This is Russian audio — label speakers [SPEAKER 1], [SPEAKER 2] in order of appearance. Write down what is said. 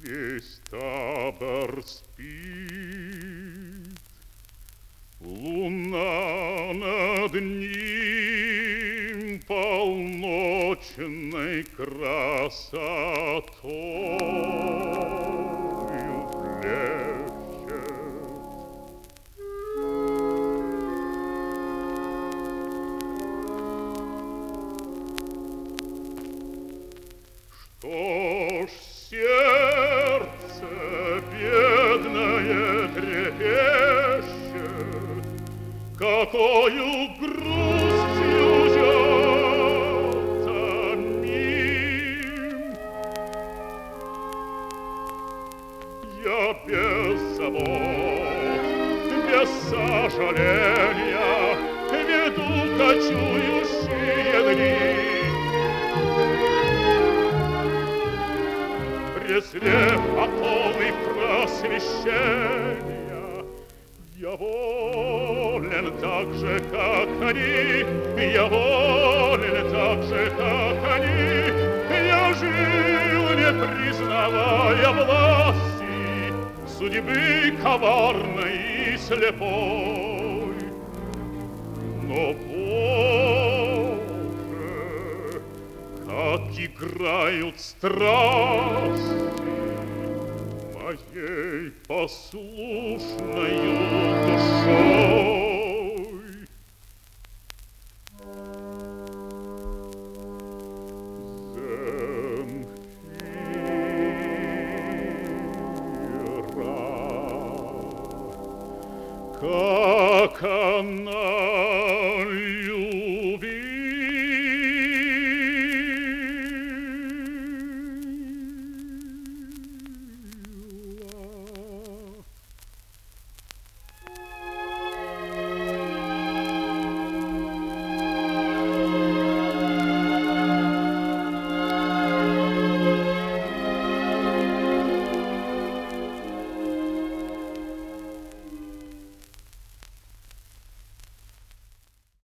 [SPEAKER 1] Весь табор спит, луна над ним полночной красотою блещет. Что ж сердце бедное трепещет, какою грустью идет мим. Я без забот, без сожаления веду кочующие дни. Презрев оковы просвещения, я волен так же, как они, я волен так же, как они. Я жил, не признавая власти судьбы коварной и слепой. Но как играют страсти моей послушною душой.